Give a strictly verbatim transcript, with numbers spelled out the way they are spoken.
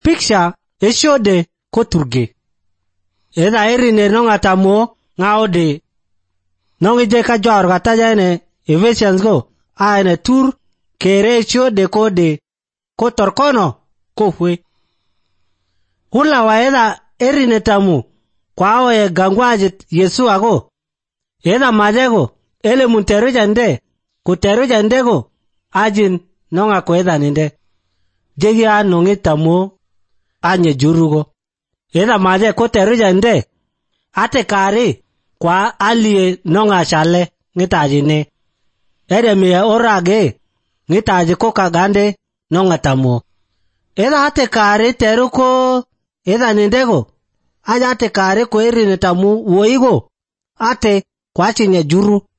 Piksha eshode koturge. Eda erine nonga tamo ngaode. Nongi je ka jor kata jane Ephesians go. Aene tur kere eshode kode ko torkono ko fwe. Hula wa eda erine tamu kwa oye gangwaje Yesu ago. Eda majego ele munteru jande kuteru jande go ajin nonga ko eda ninde. Jegi a nongi tamu anye jurugo. Eda maje ko teru jande ate kari kwa alie nonga shale ngitaji ne. Ede miya orage ngitaji ko kagande nonga tamu. Eda ate kari teru ko eda nindego. Aja ate kari ko erine tamu woigo ate kwa chinye juru